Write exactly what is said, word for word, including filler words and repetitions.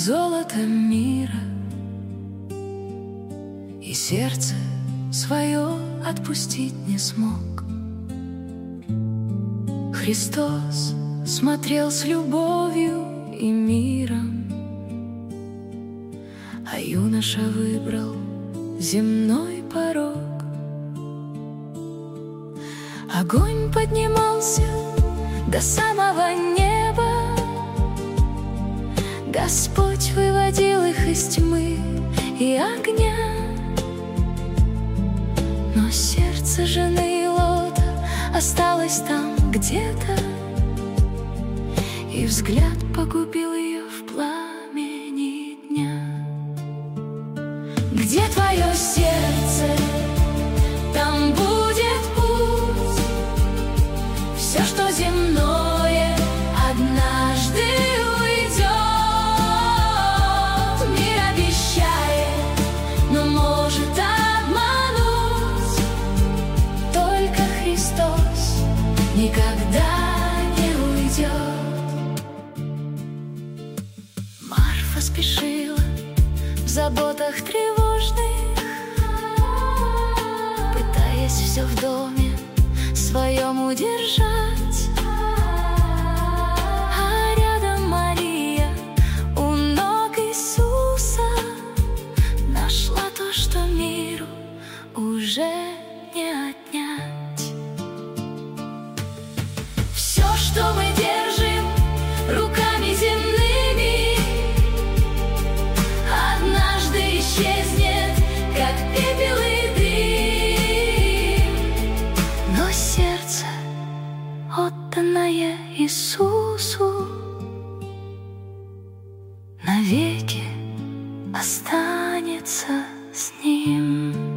золото мира, и сердце свое отпустить не смог. Христос смотрел с любовью и миром, а юноша выбрал земной порог. Огонь поднимался до самого неба, Господь выводил их из тьмы и огня. Но сердце жены Лота осталось там где-то, и взгляд погубил ее в пламени дня. Где твое сердце, там будет путь. Все, что земное, однажды уйдет. Мир обещает, но может обмануть. Только Христос никогда не уйдет. Марфа спешила в заботах тревожных, пытаясь все в доме своем удержать. А рядом Мария у ног Иисуса нашла то, что миру уже не отнять. Все, что мы держим руками земными, однажды исчезнет, как пепел и дым. Но сердце, отданное Иисусу, навеки останется с Ним.